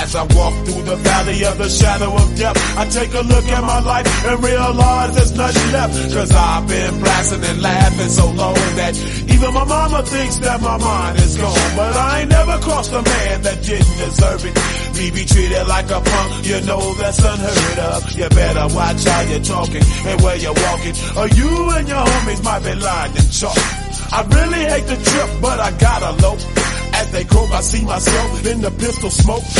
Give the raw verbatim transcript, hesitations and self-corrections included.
As I walk through the valley of the shadow of death, I take a look at my life and realize there's nothing left. Cause I've been blasting and laughing so long that even my mama thinks that my mind is gone. But I ain't never crossed a man that didn't deserve it. Me be treated like a punk, you know that's unheard of. You better watch how you're talking and where you're walking, or you and your homies might be lying in chalk. I really hate the trip, but I gotta low. As they croak, I see myself in the pistol smoke.